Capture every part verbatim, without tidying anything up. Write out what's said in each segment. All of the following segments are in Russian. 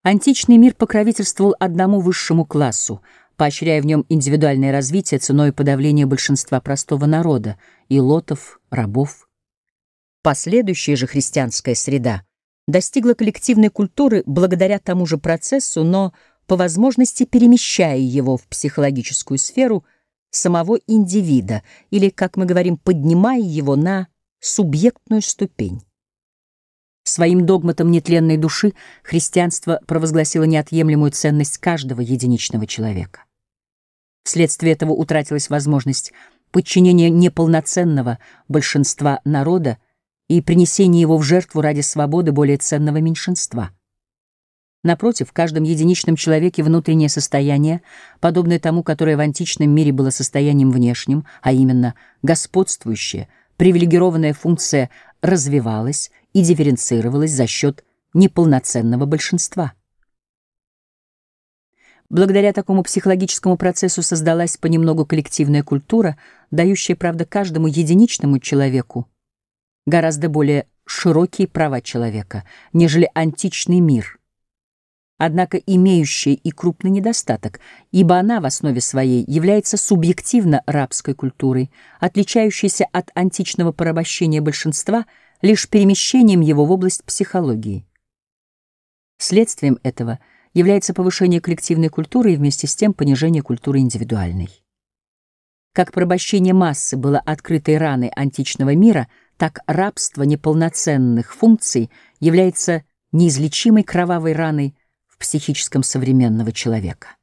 Античный мир покровительствовал одному высшему классу, поощряя в нем индивидуальное развитие ценой подавления большинства простого народа, илотов, рабов. Последующая же христианская среда достигла коллективной культуры благодаря тому же процессу, но по возможности перемещая его в психологическую сферу самого индивида или, как мы говорим, поднимая его на субъектную ступень. Своим догматом нетленной души христианство провозгласило неотъемлемую ценность каждого единичного человека. Вследствие этого утратилась возможность подчинения неполноценного большинства народа и принесения его в жертву ради свободы более ценного меньшинства. Напротив, в каждом единичном человеке внутреннее состояние, подобное тому, которое в античном мире было состоянием внешним, а именно господствующая, привилегированная функция развивалась и дифференцировалась за счет неполноценного большинства. Благодаря такому психологическому процессу создалась понемногу коллективная культура, дающая, правда, каждому единичному человеку гораздо более широкие права человека, нежели античный мир, однако имеющая и крупный недостаток, ибо она в основе своей является субъективно рабской культурой, отличающейся от античного порабощения большинства лишь перемещением его в область психологии. Следствием этого является повышение коллективной культуры и вместе с тем понижение культуры индивидуальной. Как порабощение массы было открытой раной античного мира, так рабство неполноценных функций является неизлечимой кровавой раной в психическом современного человека.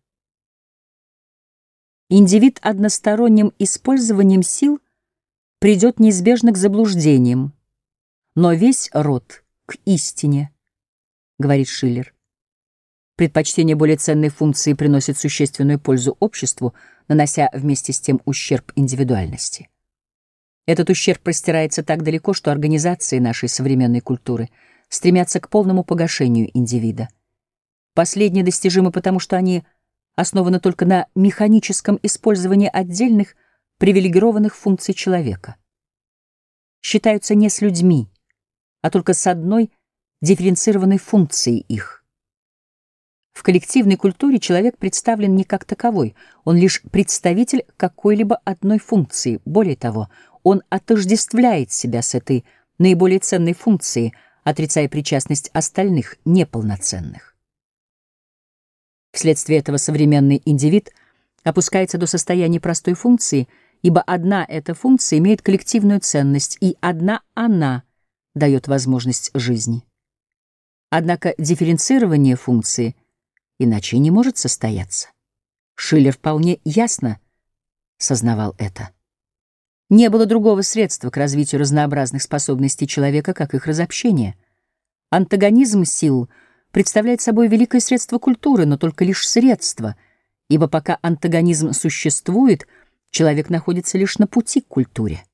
Индивид односторонним использованием сил придет неизбежно к заблуждениям, но весь род к истине, говорит Шиллер. Предпочтение более ценной функции приносит существенную пользу обществу, нанося вместе с тем ущерб индивидуальности. Этот ущерб простирается так далеко, что организации нашей современной культуры стремятся к полному погашению индивида. Последние достижимы потому, что они основаны только на механическом использовании отдельных привилегированных функций человека. Считаются не с людьми, а только с одной дифференцированной функцией их. В коллективной культуре человек представлен не как таковой, он лишь представитель какой-либо одной функции. Более того, он отождествляет себя с этой наиболее ценной функцией, отрицая причастность остальных, неполноценных. Вследствие этого современный индивид опускается до состояния простой функции, ибо одна эта функция имеет коллективную ценность, и одна она дает возможность жизни. Однако дифференцирование функции иначе не может состояться. Шиллер вполне ясно сознавал это. Не было другого средства к развитию разнообразных способностей человека, как их разобщение. Антагонизм сил представляет собой великое средство культуры, но только лишь средство, ибо пока антагонизм существует, человек находится лишь на пути к культуре.